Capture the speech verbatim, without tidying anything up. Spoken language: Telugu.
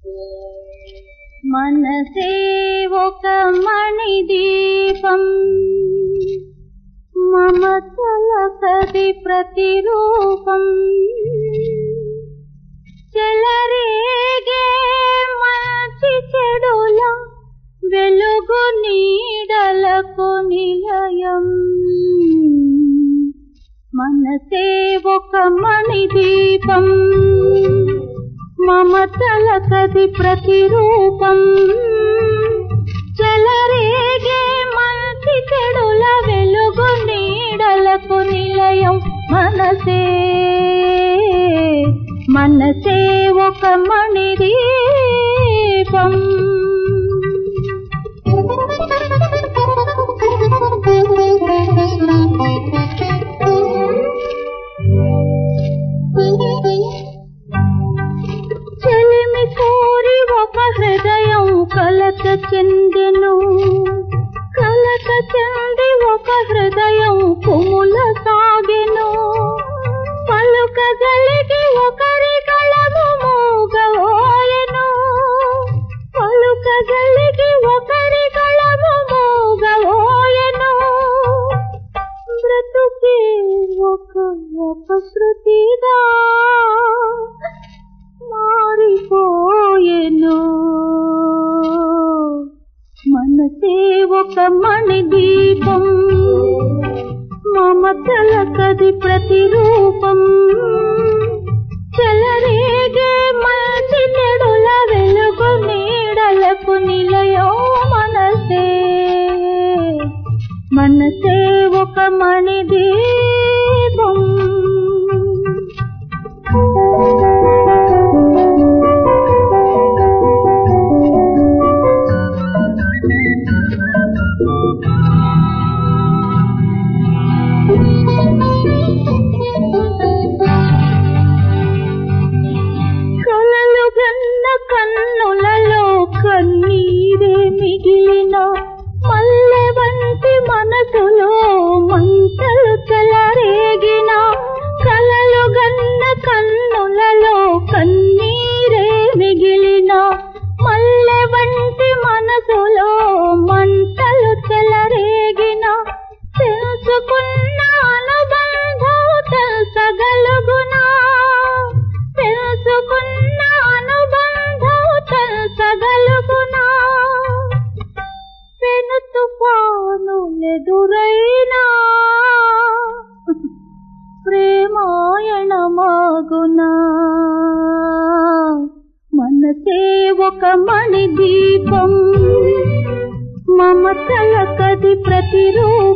మనసే ఒక మణిదీపం మమతలకది ప్రతిరూపం చెలరేగే మంచి చెడుల వెలుగు నీడలకు నిలయం. మనసే ఒక మణిదీపం మమతలకది ప్రతిరూపం చెలరేగే మంచి చెడుల వెలుగు నీడలకు నిలయం. మనసే మనసే ఒక మణిదీపం. చెలిమి కోరి ఒక హృదయం కలత చెందెను, కలత చెంది ఒక హృదయం కుముల సాగెను. పలుకగలిగి ఒకరి కళము మూగవోయెను, పలుకగలిగి ఒకరి కళము మూగవోయెను. బ్రతుకే ఒక అపశృతిగా మారిపోయెను. మనసే ఒక మణిదీపం మమతలకది ప్రతిరూపం చెలరేగే మంచి చెడుల వెలుగు నీడలకు నిలయం. మనసే మనసే ఒక మణిదీపం. కలలు గన్న కన్నులలో కన్నీరే మిగిలిన మల్లె వంటి మనసులో మంటలు చెలరేగిన. కలలు గన్న కన్నులలో కన్నీరే మిగిలిన మల్లె వంటి మనసులో మంటలు చెలరేగిన. తెలుసుకున్న అనుబంధం తెలుసగలుగునా, తెలుసుకున్న అనుబంధం తెలుసగలుగునా. పెను తుఫానులెదురైనా ప్రేమాయణమాగునా. మనసే ఒక మణిదీపం మమతలకది ప్రతిరూపం